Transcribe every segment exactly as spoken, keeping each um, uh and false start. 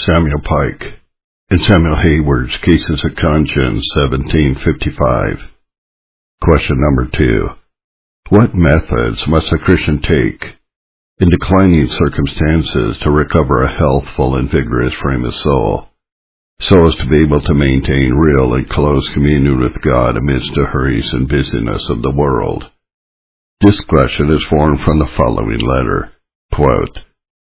Samuel Pike, and Samuel Hayward's Cases of Conscience, seventeen fifty-five. Question number two. What methods must a Christian take in declining circumstances to recover a healthful and vigorous frame of soul, so as to be able to maintain real and close communion with God amidst the hurries and busyness of the world? This question is formed from the following letter. Quote,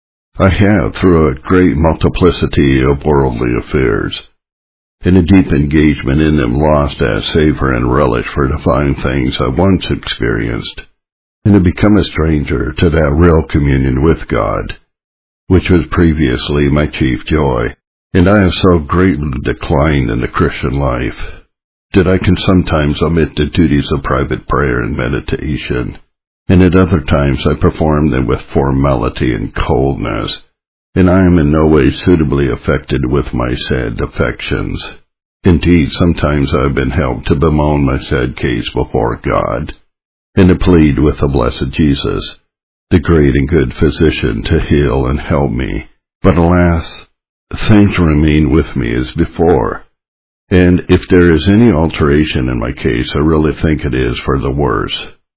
I have, through a great multiplicity of worldly affairs, in a deep engagement in them, lost that savor and relish for divine things I once experienced, and have become a stranger to that real communion with God, which was previously my chief joy, and I have so greatly declined in the Christian life, that I can sometimes omit the duties of private prayer and meditation, and at other times I perform them with formality and coldness, and I am in no way suitably affected with my sad affections. Indeed, sometimes I have been helped to bemoan my sad case before God, and to plead with the blessed Jesus, the great and good physician, to heal and help me. But alas, things remain with me as before, and if there is any alteration in my case, I really think it is for the worse.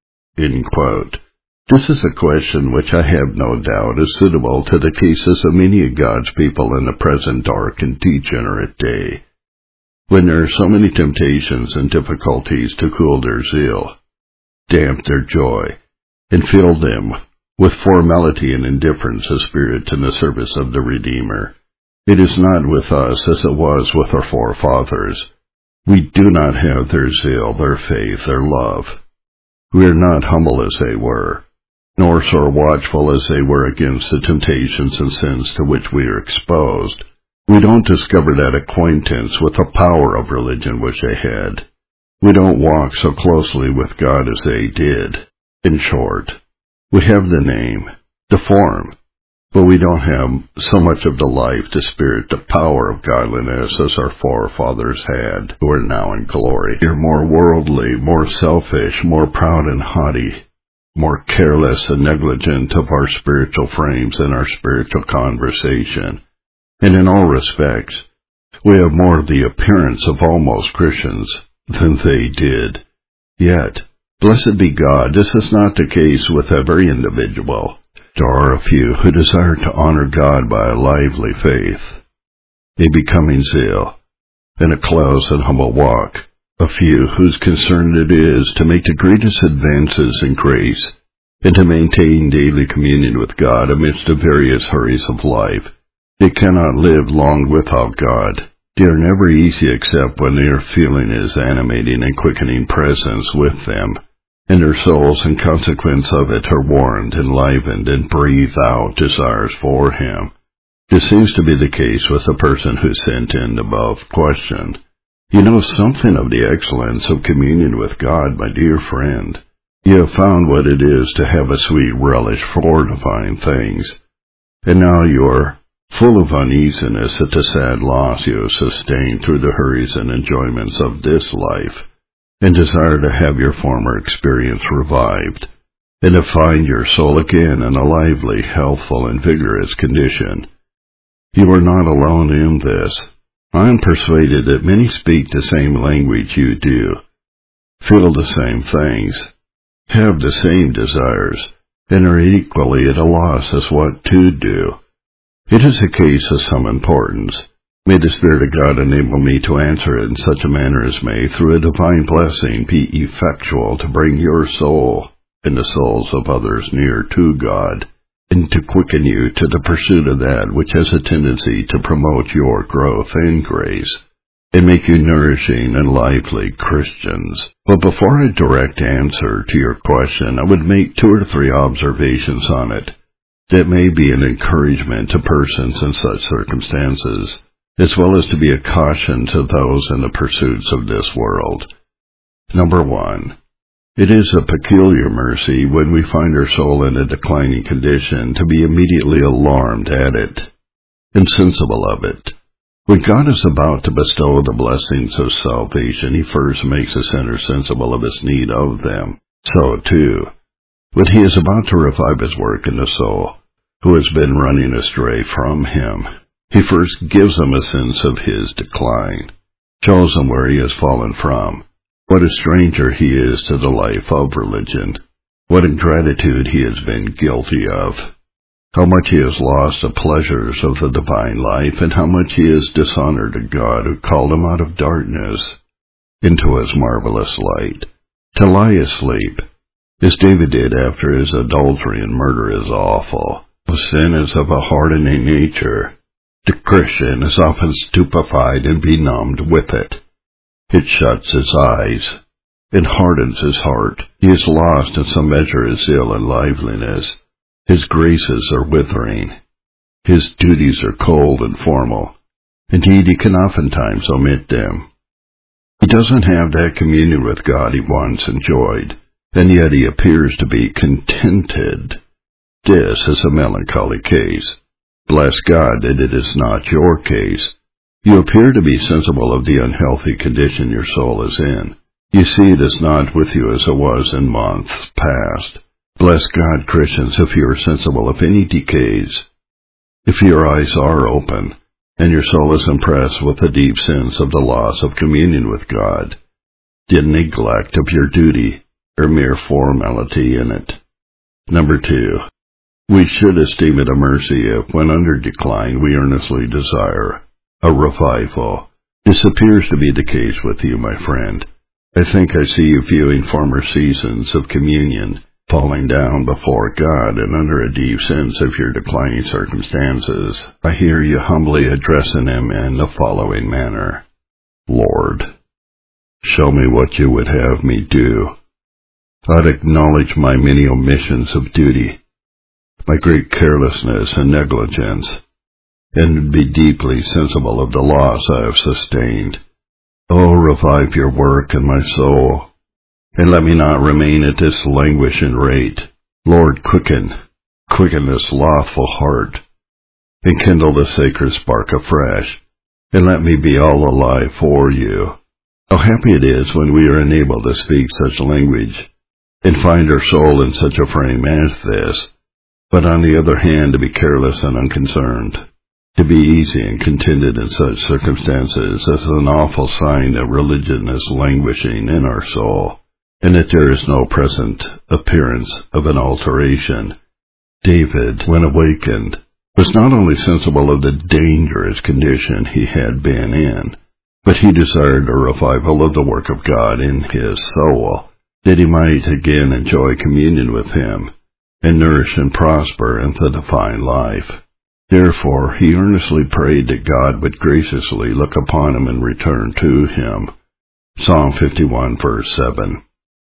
End quote. This is a question which I have no doubt is suitable to the cases of many of God's people in the present dark and degenerate day, when there are so many temptations and difficulties to cool their zeal, damp their joy, and fill them with formality and indifference of spirit in the service of the Redeemer. It is not with us as it was with our forefathers. We do not have their zeal, their faith, their love. We are not humble as they were, nor so watchful as they were against the temptations and sins to which we are exposed. We don't discover that acquaintance with the power of religion which they had. We don't walk so closely with God as they did. In short, we have the name, the form, but we don't have so much of the life, the spirit, the power of godliness as our forefathers had, who are now in glory. We are more worldly, more selfish, more proud and haughty, more careless and negligent of our spiritual frames and our spiritual conversation. And in all respects, we have more of the appearance of almost Christians than they did. Yet, blessed be God, this is not the case with every individual. There are a few who desire to honor God by a lively faith, a becoming zeal, and a close and humble walk. A few whose concern it is to make the greatest advances in grace, and to maintain daily communion with God amidst the various hurries of life. They cannot live long without God. They are never easy except when they are feeling His animating and quickening presence with them, and their souls in consequence of it are warmed, enlivened, and breathe out desires for Him. This seems to be the case with the person who sent in the above question. You know something of the excellence of communion with God, my dear friend. You have found what it is to have a sweet relish for divine things, and now you are full of uneasiness at the sad loss you have sustained through the hurries and enjoyments of this life, and desire to have your former experience revived, and to find your soul again in a lively, healthful, and vigorous condition. You are not alone in this. I am persuaded that many speak the same language you do, feel the same things, have the same desires, and are equally at a loss as what to do. It is a case of some importance. May the Spirit of God enable me to answer it in such a manner as may, through a divine blessing, be effectual to bring your soul and the souls of others near to God, and to quicken you to the pursuit of that which has a tendency to promote your growth in grace, and make you nourishing and lively Christians. But before I direct answer to your question, I would make two or three observations on it that may be an encouragement to persons in such circumstances, as well as to be a caution to those in the pursuits of this world. Number one, it is a peculiar mercy when we find our soul in a declining condition to be immediately alarmed at it, and sensible of it. When God is about to bestow the blessings of salvation, He first makes the sinner sensible of his need of them. So, too, when He is about to revive His work in the soul, who has been running astray from Him, He first gives him a sense of his decline, shows him where he has fallen from, what a stranger he is to the life of religion, what ingratitude he has been guilty of, how much he has lost the pleasures of the divine life, and how much he has dishonored a God who called him out of darkness into his marvelous light, to lie asleep, as David did after his adultery and murder, is awful. Sin is of a hardening nature. The Christian is often stupefied and benumbed with it. It shuts his eyes. It hardens his heart. He is lost in some measure of zeal and liveliness. His graces are withering. His duties are cold and formal. Indeed, he can oftentimes omit them. He doesn't have that communion with God he once enjoyed, and yet he appears to be contented. This is a melancholy case. Bless God that it is not your case. You appear to be sensible of the unhealthy condition your soul is in. You see it is not with you as it was in months past. Bless God, Christians, if you are sensible of any decays. If your eyes are open, and your soul is impressed with the deep sense of the loss of communion with God, the neglect of your duty, or mere formality in it. Number two, we should esteem it a mercy if, when under decline, we earnestly desire a revival. This appears to be the case with you, my friend. I think I see you viewing former seasons of communion, falling down before God, and under a deep sense of your declining circumstances, I hear you humbly addressing him in the following manner. Lord, show me what you would have me do. I'd acknowledge my many omissions of duty, my great carelessness and negligence, and be deeply sensible of the loss I have sustained. Oh, revive your work in my soul, and let me not remain at this languishing rate. Lord, quicken, quicken this slothful heart, and kindle the sacred spark afresh, and let me be all alive for you. How happy it is when we are enabled to speak such language, and find our soul in such a frame as this, but on the other hand to be careless and unconcerned. To be easy and contented in such circumstances is an awful sign that religion is languishing in our soul, and that there is no present appearance of an alteration. David, when awakened, was not only sensible of the dangerous condition he had been in, but he desired a revival of the work of God in his soul, that he might again enjoy communion with him, and nourish and prosper in the divine life. Therefore, he earnestly prayed that God would graciously look upon him and return to him. Psalm fifty-one, verse seven.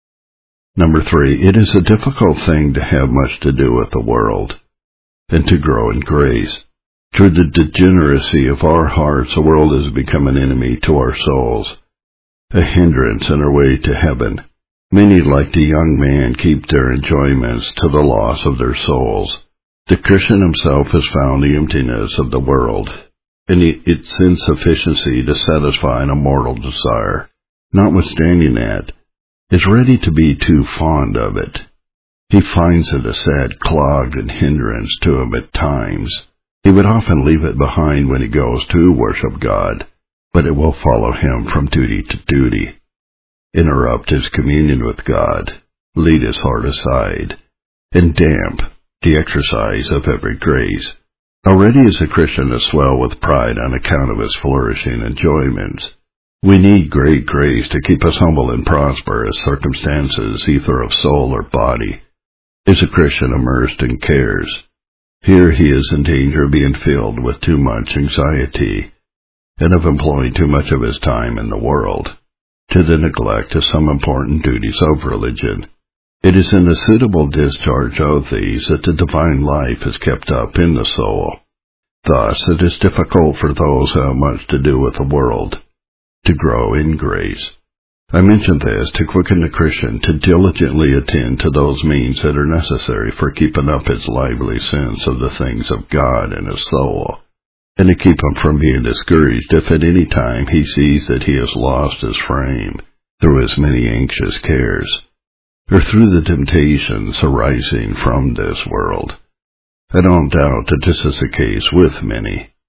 Number three, it is a difficult thing to have much to do with the world, and to grow in grace. Through the degeneracy of our hearts, the world has become an enemy to our souls, a hindrance in our way to heaven. Many, like the young man, keep their enjoyments to the loss of their souls. The Christian himself has found the emptiness of the world, and its insufficiency to satisfy an immortal desire. Notwithstanding that, is ready to be too fond of it. He finds it a sad clog and hindrance to him at times. He would often leave it behind when he goes to worship God, but it will follow him from duty to duty, interrupt his communion with God, lead his heart aside, and damp the exercise of every grace. Already is a Christian to swell with pride on account of his flourishing enjoyments. We need great grace to keep us humble and prosper as circumstances, either of soul or body. Is a Christian immersed in cares? Here he is in danger of being filled with too much anxiety, and of employing too much of his time in the world, to the neglect of some important duties of religion. It is in the suitable discharge of these that the divine life is kept up in the soul. Thus it is difficult for those who have much to do with the world to grow in grace. I mention this to quicken the Christian to diligently attend to those means that are necessary for keeping up his lively sense of the things of God in his soul, and to keep him from being discouraged if at any time he sees that he has lost his frame through his many anxious cares, or through the temptations arising from this world. I don't doubt that this is the case with many.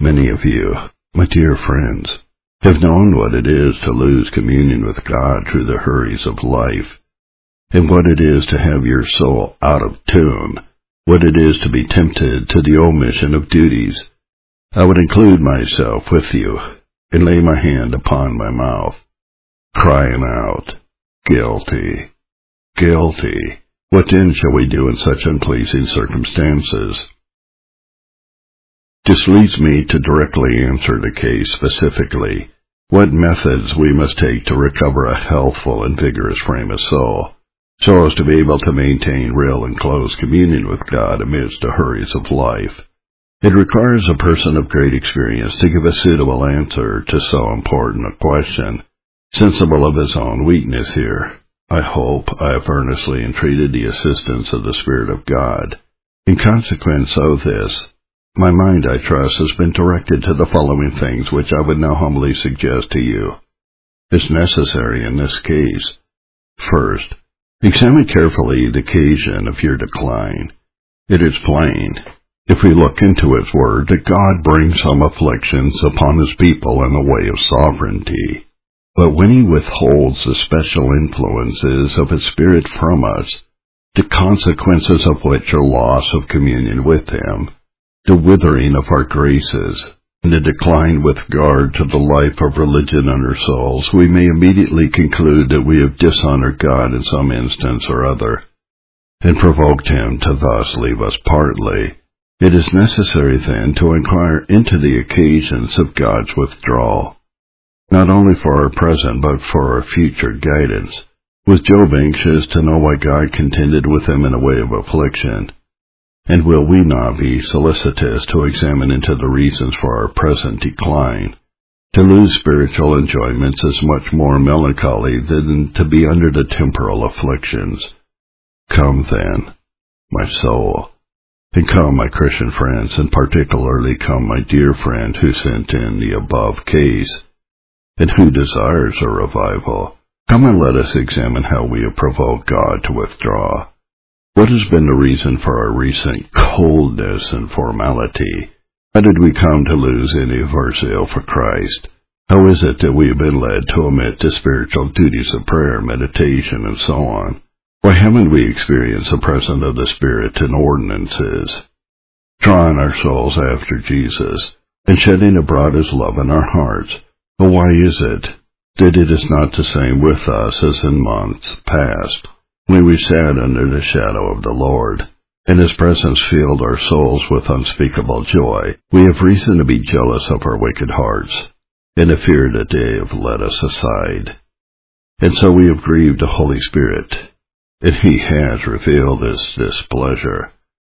Many of you, my dear friends, have known what it is to lose communion with God through the hurries of life, and what it is to have your soul out of tune, what it is to be tempted to the omission of duties. I would include myself with you, and lay my hand upon my mouth, crying out, Guilty, guilty. What then shall we do in such unpleasing circumstances? This leads me to directly answer the case specifically, what methods we must take to recover a healthful and vigorous frame of soul, so as to be able to maintain real and close communion with God amidst the hurries of life. It requires a person of great experience to give a suitable answer to so important a question. Sensible of his own weakness here, I hope I have earnestly entreated the assistance of the Spirit of God. In consequence of this, my mind, I trust, has been directed to the following things which I would now humbly suggest to you as necessary in this case. First, examine carefully the occasion of your decline. It is plain, if we look into His Word, that God brings some afflictions upon His people in the way of sovereignty. But when He withholds the special influences of His Spirit from us, the consequences of which are loss of communion with Him, the withering of our graces, and the decline with regard to the life of religion in our souls, we may immediately conclude that we have dishonored God in some instance or other, and provoked Him to thus leave us partly. It is necessary then to inquire into the occasions of God's withdrawal, not only for our present but for our future guidance. Was Job anxious to know why God contended with him in a way of affliction? And will we not be solicitous to examine into the reasons for our present decline? To lose spiritual enjoyments is much more melancholy than to be under the temporal afflictions. Come then, my soul, and come, my Christian friends, and particularly come, my dear friend who sent in the above case, and who desires a revival. Come and let us examine how we have provoked God to withdraw. What has been the reason for our recent coldness and formality? How did we come to lose any of our zeal for Christ? How is it that we have been led to omit the spiritual duties of prayer, meditation, and so on? Why haven't we experienced the presence of the Spirit in ordinances, drawing our souls after Jesus, and shedding abroad His love in our hearts? But why is it that it is not the same with us as in months past, when we sat under the shadow of the Lord, and His presence filled our souls with unspeakable joy? We have reason to be jealous of our wicked hearts, and to fear that they have led us aside. And so we have grieved the Holy Spirit, and He has revealed His displeasure.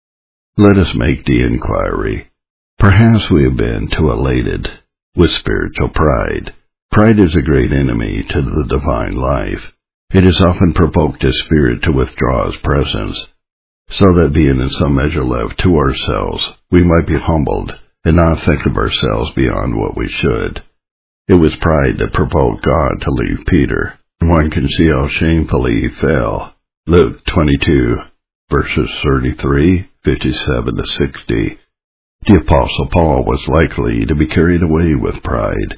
Let us make the inquiry. Perhaps we have been too elated with spiritual pride. Pride is a great enemy to the divine life. It has often provoked His Spirit to withdraw His presence, so that being in some measure left to ourselves, we might be humbled and not think of ourselves beyond what we should. It was pride that provoked God to leave Peter, and one can see how shamefully he fell. Luke twenty-two, verses thirty-three, fifty-seven to sixty. The Apostle Paul was likely to be carried away with pride,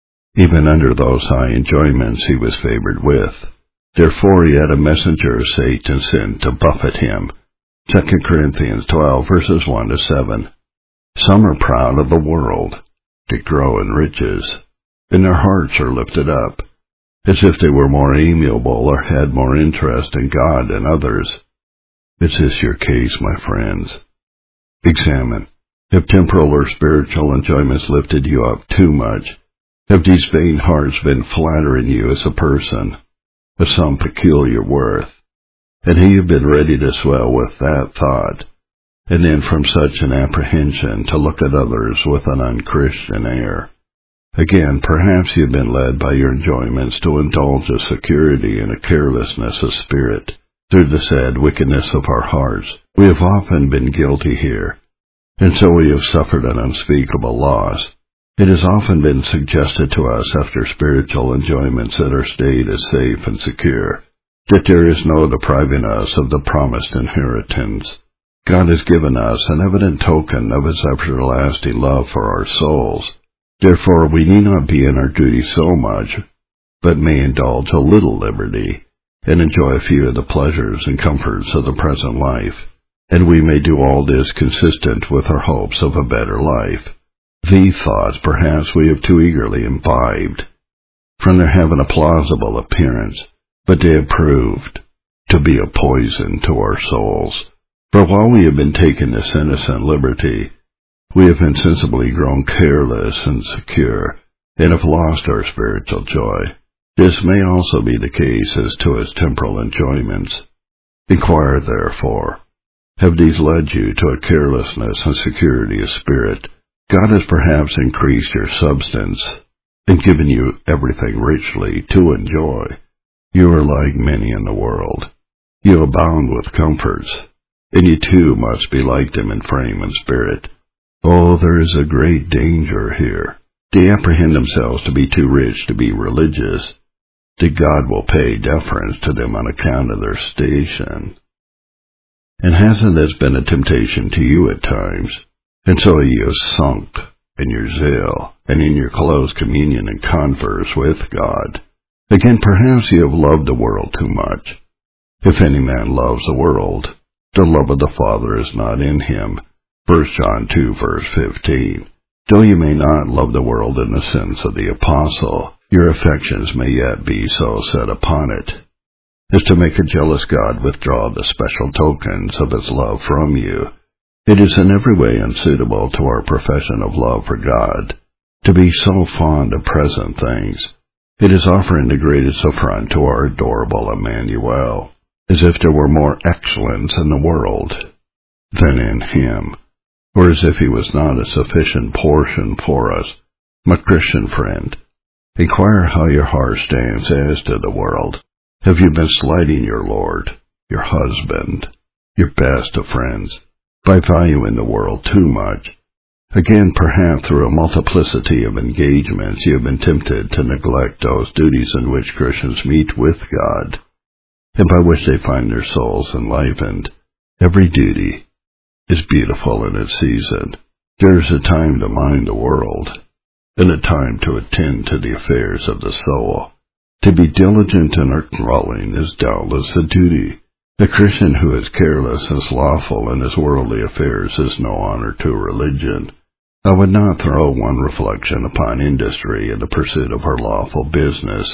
even under those high enjoyments he was favored with. Therefore he had a messenger of Satan sent to buffet him. Second Corinthians twelve, verses one to seven. Some are proud of the world, they grow in riches, and their hearts are lifted up, as if they were more amiable or had more interest in God than others. Is this your case, my friends? Examine. Have temporal or spiritual enjoyments lifted you up too much? Have these vain hearts been flattering you as a person of some peculiar worth, and have you been ready to swell with that thought, and then from such an apprehension to look at others with an unchristian air? Again, perhaps you have been led by your enjoyments to indulge a security and a carelessness of spirit through the sad wickedness of our hearts. We have often been guilty here, and so we have suffered an unspeakable loss. It has often been suggested to us after spiritual enjoyments that our state is safe and secure, that there is no depriving us of the promised inheritance. God has given us an evident token of His everlasting love for our souls. Therefore we need not be in our duty so much, but may indulge a little liberty, and enjoy a few of the pleasures and comforts of the present life, and we may do all this consistent with our hopes of a better life. These thoughts perhaps we have too eagerly imbibed, from their having a plausible appearance, but they have proved to be a poison to our souls. For while we have been taking this innocent liberty, we have insensibly grown careless and secure, and have lost our spiritual joy. This may also be the case as to its temporal enjoyments. Inquire, therefore, have these led you to a carelessness and security of spirit? God has perhaps increased your substance, and given you everything richly to enjoy. You are like many in the world. You abound with comforts, and you too must be like them in frame and spirit. Oh, there is a great danger here. They apprehend themselves to be too rich to be religious, that God will pay deference to them on account of their station. And hasn't this been a temptation to you at times? And so you have sunk in your zeal, and in your close communion and converse with God. Again, perhaps you have loved the world too much. If any man loves the world, the love of the Father is not in him. First John two, verse fifteen. Though you may not love the world in the sense of the apostle, your affections may yet be so set upon it as to make a jealous God withdraw the special tokens of His love from you. It is in every way unsuitable to our profession of love for God to be so fond of present things. It is offering the greatest affront to our adorable Emmanuel, as if there were more excellence in the world than in Him, or as if He was not a sufficient portion for us. My Christian friend, inquire how your heart stands as to the world. Have you been slighting your Lord, your husband, your best of friends, by valuing the world too much? Again, perhaps through a multiplicity of engagements you have been tempted to neglect those duties in which Christians meet with God, and by which they find their souls enlivened. Every duty is beautiful in its season. There is a time to mind the world, and a time to attend to the affairs of the soul. To be diligent in our calling is doubtless a duty. The Christian who is careless and slothful in his worldly affairs is no honor to religion. I would not throw one reflection upon industry in the pursuit of her lawful business,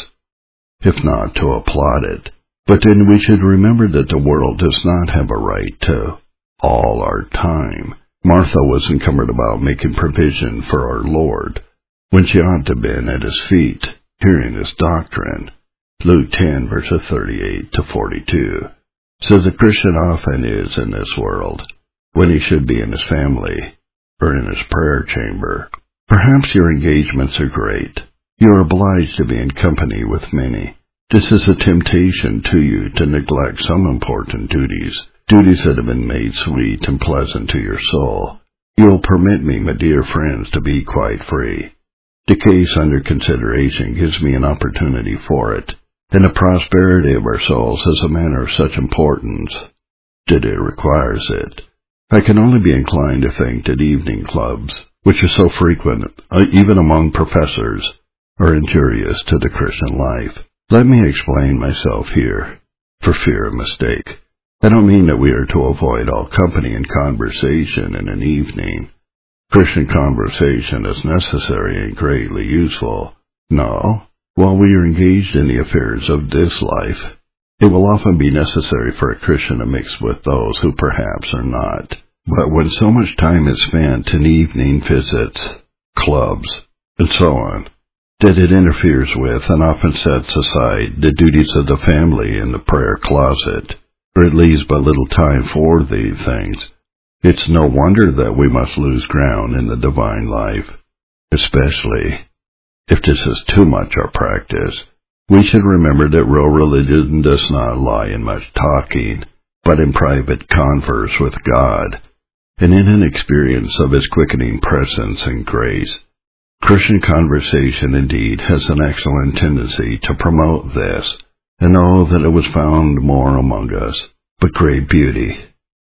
if not to applaud it. But then we should remember that the world does not have a right to all our time. Martha was encumbered about making provision for our Lord, when she ought to have been at His feet, hearing His doctrine. Luke ten, verses thirty-eight to forty-two. So the Christian often is in this world, when he should be in his family, or in his prayer chamber. Perhaps your engagements are great. You are obliged to be in company with many. This is a temptation to you to neglect some important duties, duties that have been made sweet and pleasant to your soul. You will permit me, my dear friends, to be quite free. The case under consideration gives me an opportunity for it, and the prosperity of our souls is a matter of such importance that it requires it. I can only be inclined to think that evening clubs, which are so frequent, uh, even among professors, are injurious to the Christian life. Let me explain myself here, for fear of mistake. I don't mean that we are to avoid all company and conversation in an evening. Christian conversation is necessary and greatly useful. No, while we are engaged in the affairs of this life, it will often be necessary for a Christian to mix with those who perhaps are not. But when so much time is spent in evening visits, clubs, and so on, that it interferes with and often sets aside the duties of the family in the prayer closet, or it leaves but little time for these things, it's no wonder that we must lose ground in the divine life, especially if this is too much our practice. We should remember that real religion does not lie in much talking, but in private converse with God, and in an experience of His quickening presence and grace. Christian conversation, indeed, has an excellent tendency to promote this, and oh, that it was found more among us. But great beauty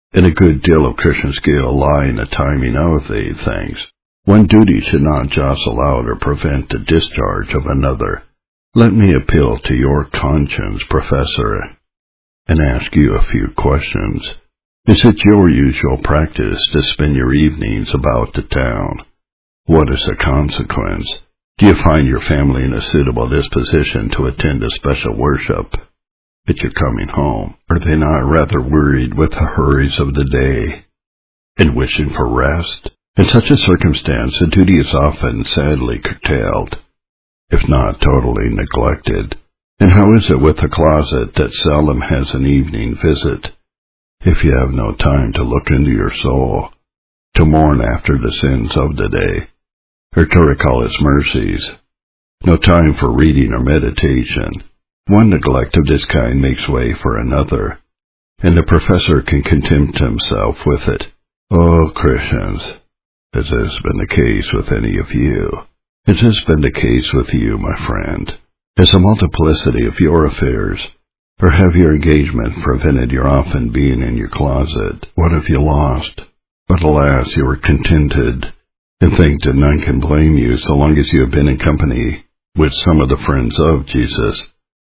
and a good deal of Christian skill lie in the timing of these things. One duty should not jostle out or prevent the discharge of another. Let me appeal to your conscience, Professor, and ask you a few questions. Is it your usual practice to spend your evenings about the town? What is the consequence? Do you find your family in a suitable disposition to attend a special worship at your coming home? Are they not rather worried with the hurries of the day and wishing for rest? In such a circumstance, the duty is often sadly curtailed, if not totally neglected. And how is it with the closet that seldom has an evening visit? If you have no time to look into your soul, to mourn after the sins of the day, or to recall its mercies, no time for reading or meditation, one neglect of this kind makes way for another, and the professor can content himself with it. Oh, Christians, has this been the case with any of you? Has this been the case with you, my friend? Has the multiplicity of your affairs, or have your engagement prevented your often being in your closet? What have you lost? But alas, you are contented, and think that none can blame you so long as you have been in company with some of the friends of Jesus.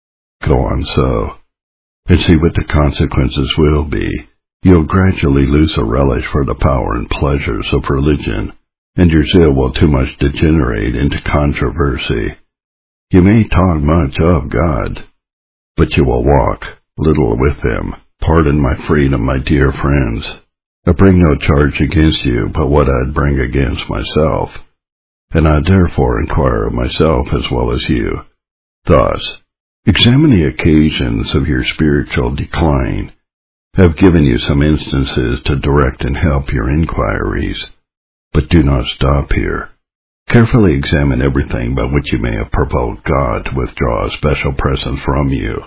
Go on so, and see what the consequences will be. You'll gradually lose a relish for the power and pleasures of religion, and your zeal will too much degenerate into controversy. You may talk much of God, but you will walk little with him. Pardon my freedom, my dear friends. I bring no charge against you but what I'd bring against myself, and I therefore inquire of myself as well as you. Thus, examine the occasions of your spiritual decline. I have given you some instances to direct and help your inquiries, but do not stop here. Carefully examine everything by which you may have provoked God to withdraw a special presence from you.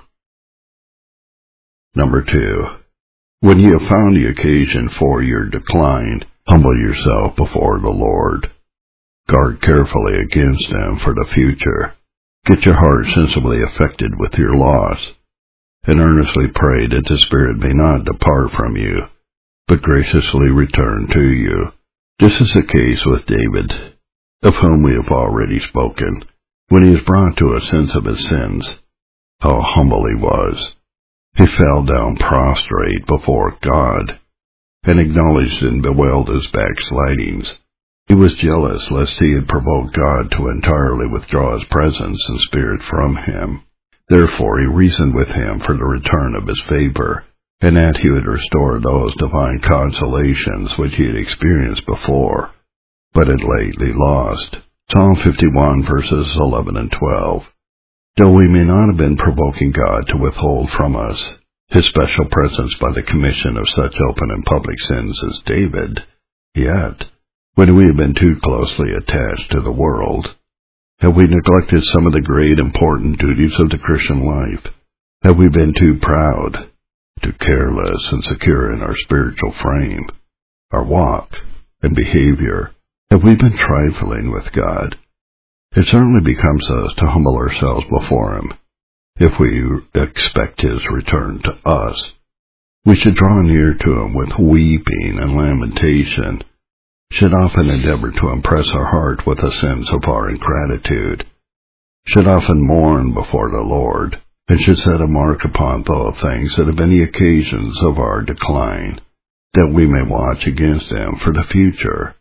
Number two. When you have found the occasion for your decline, humble yourself before the Lord. Guard carefully against them for the future. Get your heart sensibly affected with your loss, and earnestly pray that the Spirit may not depart from you, but graciously return to you. This is the case with David, of whom we have already spoken. When he was brought to a sense of his sins, how humble he was. He fell down prostrate before God, and acknowledged and bewailed his backslidings. He was jealous lest he had provoked God to entirely withdraw his presence and Spirit from him. Therefore he reasoned with him for the return of his favor, and that he would restore those divine consolations which he had experienced before, but had lately lost. Psalm fifty-one, verses eleven and twelve. Though we may not have been provoking God to withhold from us his special presence by the commission of such open and public sins as David, yet, when we have been too closely attached to the world, have we neglected some of the great important duties of the Christian life? Have we been too proud, too careless and secure in our spiritual frame, our walk, and behavior? Have we been trifling with God? It certainly becomes us to humble ourselves before him, if we expect his return to us. We should draw near to him with weeping and lamentation, should often endeavor to impress our heart with a sense of our ingratitude, should often mourn before the Lord, and should set a mark upon those things that have been the occasions of our decline, that we may watch against them for the future.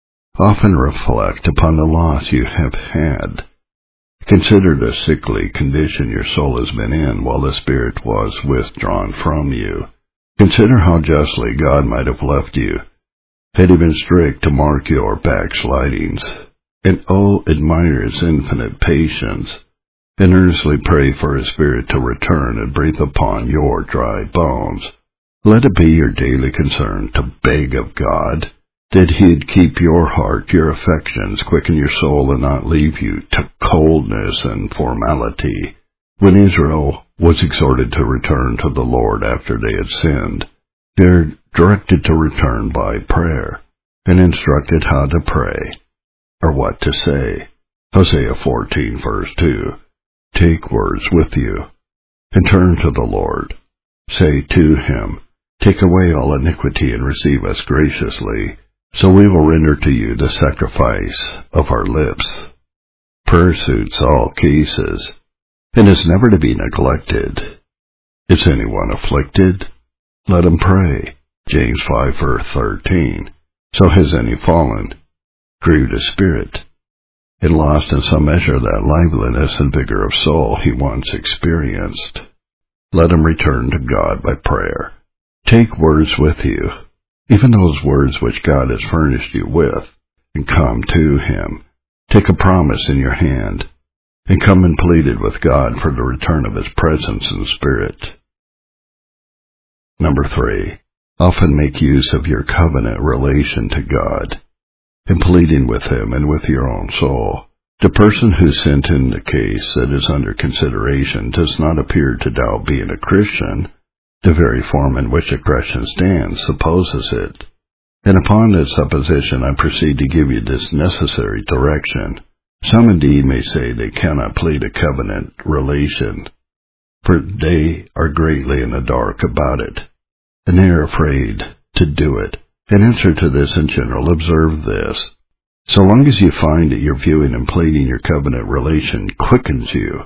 Often reflect upon the loss you have had. Consider the sickly condition your soul has been in while the Spirit was withdrawn from you. Consider how justly God might have left you, had he been strict to mark your backslidings. And oh, admire his infinite patience, and earnestly pray for his Spirit to return and breathe upon your dry bones. Let it be your daily concern to beg of God that he'd keep your heart, your affections, quicken your soul, and not leave you to coldness and formality. When Israel was exhorted to return to the Lord after they had sinned, they were directed to return by prayer, and instructed how to pray, or what to say. Hosea fourteen, verse two. Take words with you, and turn to the Lord. Say to him, Take away all iniquity and receive us graciously, so we will render to you the sacrifice of our lips. Prayer suits all cases, and is never to be neglected. Is anyone afflicted? Let him pray. James five verse thirteen. So has any fallen, grieved his spirit, and lost in some measure that liveliness and vigor of soul he once experienced. Let him return to God by prayer. Take words with you, even those words which God has furnished you with, and come to him. Take a promise in your hand, and come and plead it with God for the return of his presence and spirit. Number three, often make use of your covenant relation to God, in pleading with him and with your own soul. The person who sent in the case that is under consideration does not appear to doubt being a Christian. The very form in which a Christian stands supposes it, and upon this supposition I proceed to give you this necessary direction. Some indeed may say they cannot plead a covenant relation, for they are greatly in the dark about it, and they are afraid to do it. In answer to this in general, observe this. So long as you find that your viewing and pleading your covenant relation quickens you,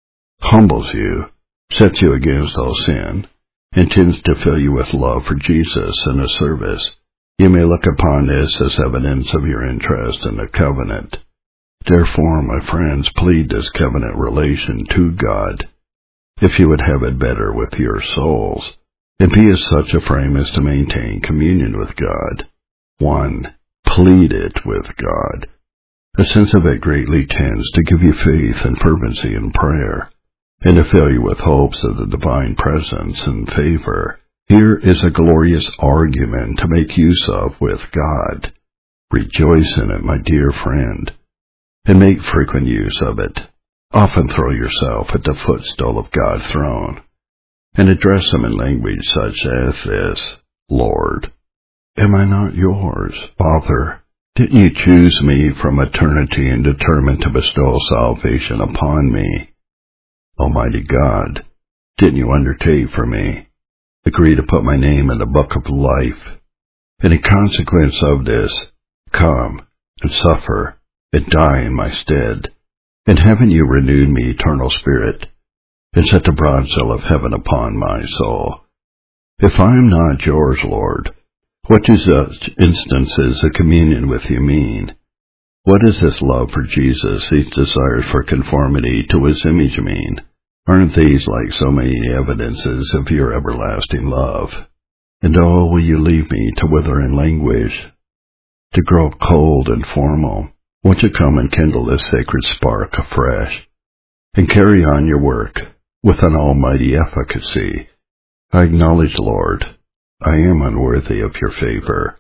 humbles you, sets you against all sin, and tends to fill you with love for Jesus and his service, you may look upon this as evidence of your interest in the covenant. Therefore, my friends, plead this covenant relation to God, if you would have it better with your souls, and be in such a frame as to maintain communion with God. One. Plead it with God. A sense of it greatly tends to give you faith and fervency in prayer, and to fill you with hopes of the divine presence and favor. Here is a glorious argument to make use of with God. Rejoice in it, my dear friend, and make frequent use of it. Often throw yourself at the footstool of God's throne, and address him in language such as this: Lord, am I not yours? Father, didn't you choose me from eternity and determine to bestow salvation upon me? Almighty God, didn't you undertake for me, agree to put my name in the book of life, and in consequence of this, come and suffer and die in my stead? And haven't you renewed me eternal spirit, and set the broad seal of heaven upon my soul? If I am not yours, Lord, what do such instances of communion with you mean? What does this love for Jesus, these desires for conformity to his image mean? Aren't these like so many evidences of your everlasting love? And oh, will you leave me to wither in language, to grow cold and formal? Won't you come and kindle this sacred spark afresh, and carry on your work with an almighty efficacy? I acknowledge, Lord, I am unworthy of your favor.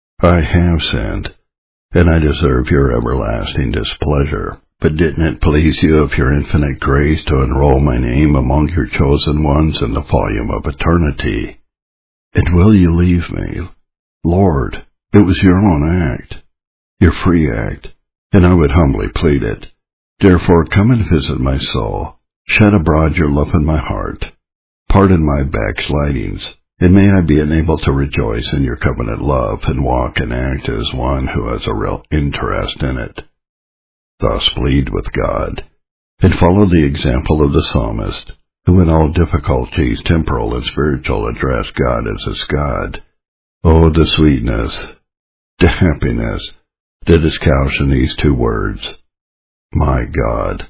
I have sinned, and I deserve your everlasting displeasure. But didn't it please you of your infinite grace to enroll my name among your chosen ones in the volume of eternity? And will you leave me? Lord, it was your own act, your free act, and I would humbly plead it. Therefore come and visit my soul, shed abroad your love in my heart, pardon my backslidings, and may I be enabled to rejoice in your covenant love and walk and act as one who has a real interest in it. Thus plead with God, and follow the example of the psalmist, who in all difficulties, temporal and spiritual, addressed God as his God. Oh, the sweetness, the happiness that is couched in these two words, my God.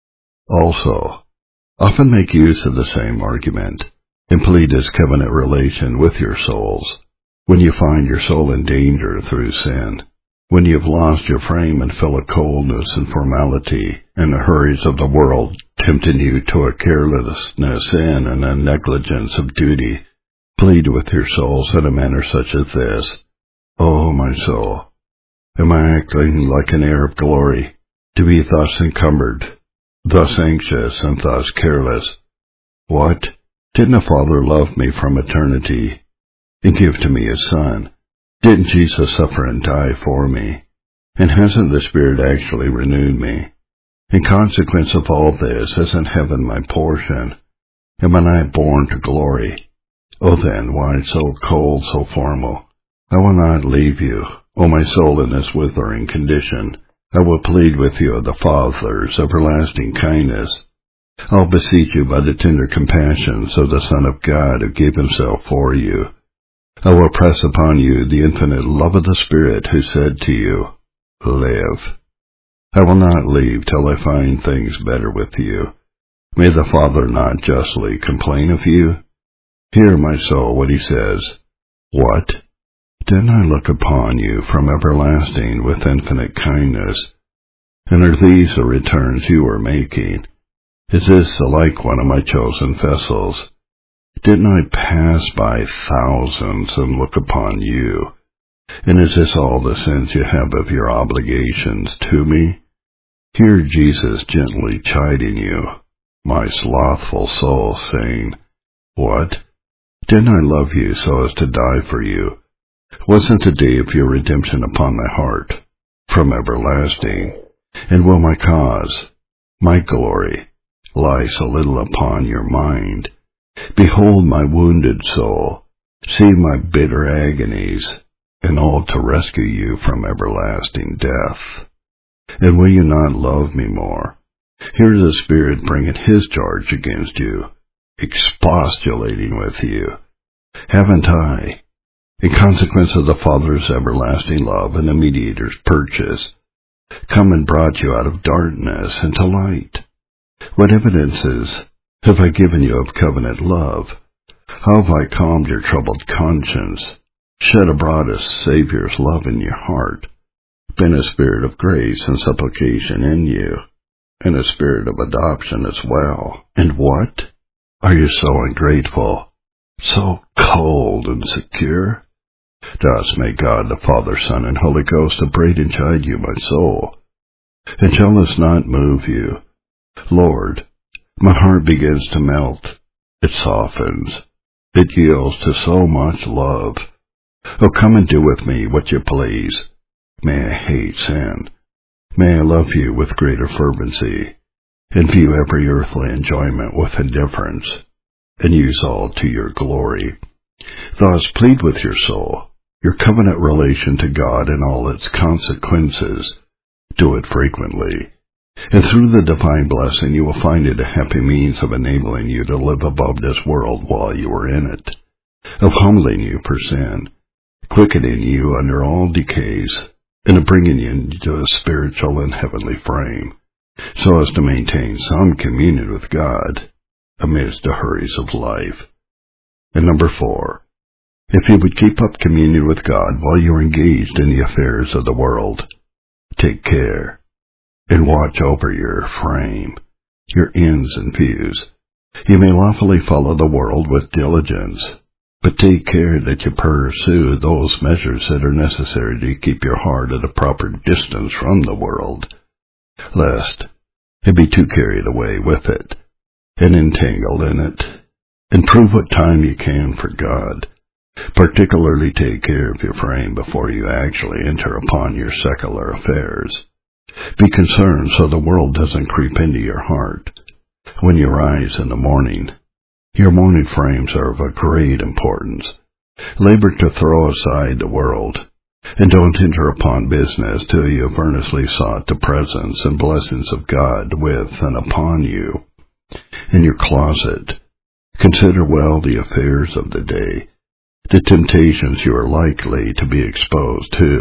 Also, often make use of the same argument, and plead this covenant relation with your souls, when you find your soul in danger through sin, when you have lost your frame and feel a coldness and formality, and the hurries of the world tempting you to a carelessness in and a negligence of duty. Plead with your souls in a manner such as this: O my soul, am I acting like an heir of glory, to be thus encumbered, thus anxious, and thus careless? What? Didn't the Father love me from eternity, and give to me his Son? Didn't Jesus suffer and die for me? And hasn't the Spirit actually renewed me? In consequence of all this, isn't heaven my portion? Am I not born to glory? Oh then, why so cold, so formal? I will not leave you, O my soul, in this withering condition. I will plead with you of the Father's everlasting kindness. I'll beseech you by the tender compassions of the Son of God who gave himself for you. I will press upon you the infinite love of the Spirit who said to you, Live. I will not leave till I find things better with you. May the Father not justly complain of you? Hear, my soul, what he says. What? Didn't I look upon you from everlasting with infinite kindness? And are these the returns you are making? Is this the like one of my chosen vessels? Didn't I pass by thousands and look upon you? And is this all the sense you have of your obligations to me? Hear Jesus gently chiding you, my slothful soul, saying, What? Didn't I love you so as to die for you? Wasn't the day of your redemption upon my heart, from everlasting? And will my cause, my glory, lie so little upon your mind? Behold my wounded soul, see my bitter agonies, and all to rescue you from everlasting death. And will you not love me more? Here the Spirit bringeth his charge against you, expostulating with you. Haven't I, in consequence of the Father's everlasting love and the mediator's purchase, come and brought you out of darkness into light? What evidences have I given you of covenant love? How have I calmed your troubled conscience, shed abroad a Saviour's love in your heart, been a spirit of grace and supplication in you, and a spirit of adoption as well? And what? Are you so ungrateful, so cold and secure? Thus may God the Father, Son, and Holy Ghost upbraid and chide you, my soul. And shall this not move you? Lord, my heart begins to melt. It softens. It yields to so much love. Oh, come and do with me what you please. May I hate sin. May I love you with greater fervency, and view every earthly enjoyment with indifference, and use all to your glory. Thus plead with your soul, your covenant relation to God and all its consequences. Do it frequently, and through the divine blessing you will find it a happy means of enabling you to live above this world while you are in it, of humbling you for sin, quickening you under all decays, and of bringing you into a spiritual and heavenly frame, so as to maintain some communion with God amidst the hurries of life. And number four, if you would keep up communion with God while you are engaged in the affairs of the world, take care and watch over your frame, your ends and views. You may lawfully follow the world with diligence, but take care that you pursue those measures that are necessary to keep your heart at a proper distance from the world, lest it be too carried away with it, and entangled in it. And prove what time you can for God. Particularly take care of your frame before you actually enter upon your secular affairs. Be concerned so the world doesn't creep into your heart. When you rise in the morning, your morning frames are of a great importance. Labor to throw aside the world, and don't enter upon business till you have earnestly sought the presence and blessings of God with and upon you. In your closet, consider well the affairs of the day, the temptations you are likely to be exposed to.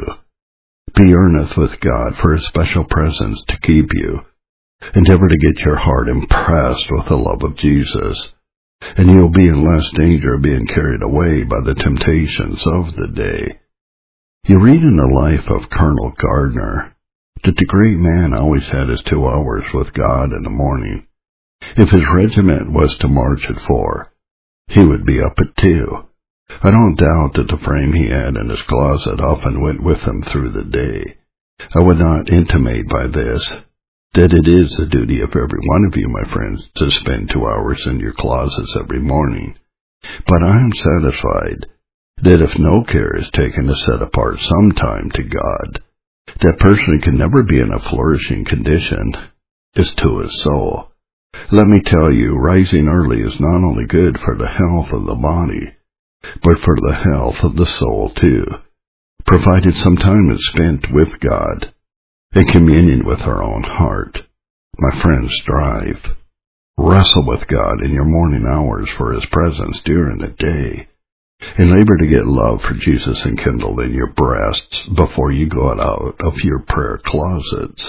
Be earnest with God for His special presence to keep you. Endeavor to get your heart impressed with the love of Jesus, and you'll be in less danger of being carried away by the temptations of the day. You read in the life of Colonel Gardner that the great man always had his two hours with God in the morning. If his regiment was to march at four, he would be up at two. I don't doubt that the frame he had in his closet often went with him through the day. I would not intimate by this that it is the duty of every one of you, my friends, to spend two hours in your closets every morning. But I am satisfied that if no care is taken to set apart some time to God, that person can never be in a flourishing condition as to his soul. Let me tell you, rising early is not only good for the health of the body, but for the health of the soul too, provided some time is spent with God, in communion with our own heart. My friends, strive. Wrestle with God in your morning hours for His presence during the day, and labor to get love for Jesus enkindled in your breasts before you go out of your prayer closets.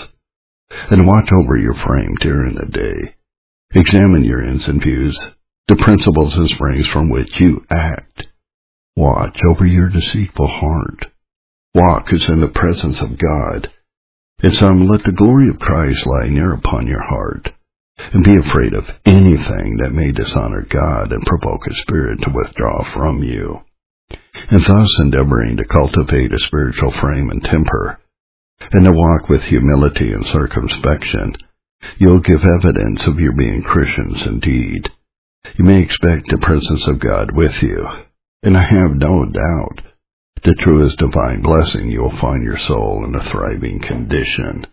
And watch over your frame during the day. Examine your ends and views, the principles and springs from which you act. Watch over your deceitful heart. Walk as in the presence of God. In sum, let the glory of Christ lie near upon your heart, and be afraid of anything that may dishonor God and provoke His Spirit to withdraw from you. And thus endeavoring to cultivate a spiritual frame and temper, and to walk with humility and circumspection, you'll give evidence of your being Christians indeed. You may expect the presence of God with you, and I have no doubt that through His divine blessing you will find your soul in a thriving condition.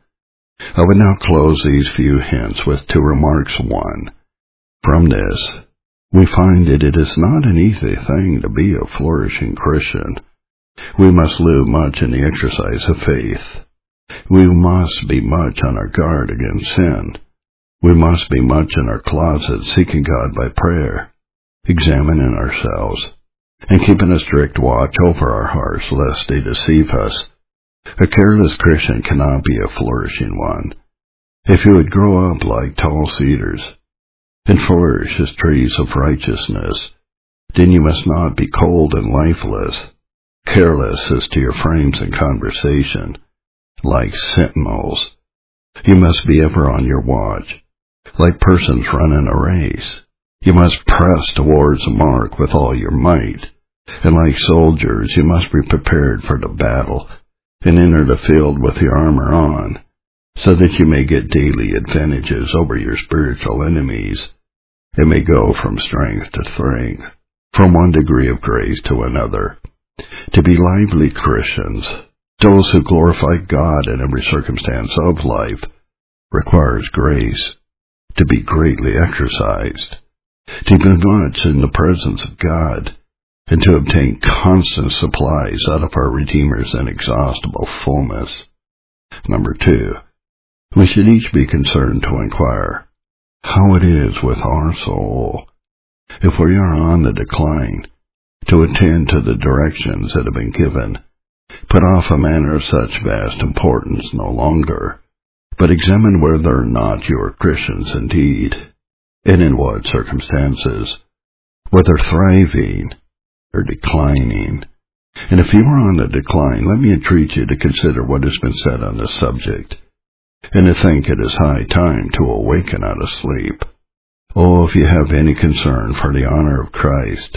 I would now close these few hints with two remarks. One, from this, we find that it is not an easy thing to be a flourishing Christian. We must live much in the exercise of faith. We must be much on our guard against sin. We must be much in our closet seeking God by prayer, examining ourselves, and keeping a strict watch over our hearts lest they deceive us. A careless Christian cannot be a flourishing one. If you would grow up like tall cedars and flourish as trees of righteousness, then you must not be cold and lifeless, careless as to your frames and conversation, like sentinels. You must be ever on your watch, like persons running a race. You must press towards the mark with all your might, and like soldiers you must be prepared for the battle, and enter the field with the armor on, so that you may get daily advantages over your spiritual enemies, and may go from strength to strength, from one degree of grace to another. To be lively Christians, those who glorify God in every circumstance of life, requires grace, to be greatly exercised, to be much in the presence of God, and to obtain constant supplies out of our Redeemer's inexhaustible fullness. Number two, we should each be concerned to inquire how it is with our soul. If we are on the decline, to attend to the directions that have been given, put off a matter of such vast importance no longer, but examine whether or not you are Christians indeed, and in what circumstances, whether thriving or declining. And if you are on the decline, let me entreat you to consider what has been said on this subject, and to think it is high time to awaken out of sleep. Oh, if you have any concern for the honor of Christ,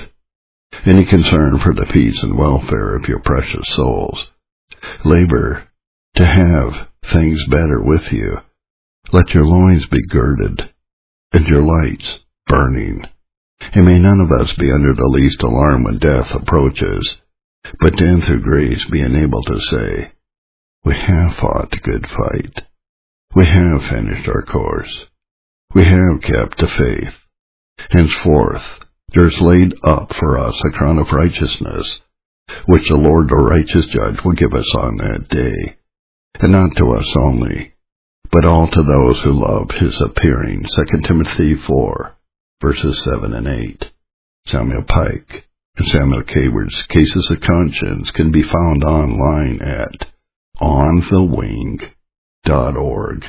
any concern for the peace and welfare of your precious souls, labor to have things better with you. Let your loins be girded, and your lights burning. And may none of us be under the least alarm when death approaches, but then through grace be enabled to say, we have fought a good fight. We have finished our course. We have kept the faith. Henceforth there is laid up for us a crown of righteousness, which the Lord the righteous judge will give us on that day, and not to us only, but all to those who love His appearing. Second Timothy four, verses seven and eight. Samuel Pike and Samuel Cayward's Cases of Conscience can be found online at on the wing dot org.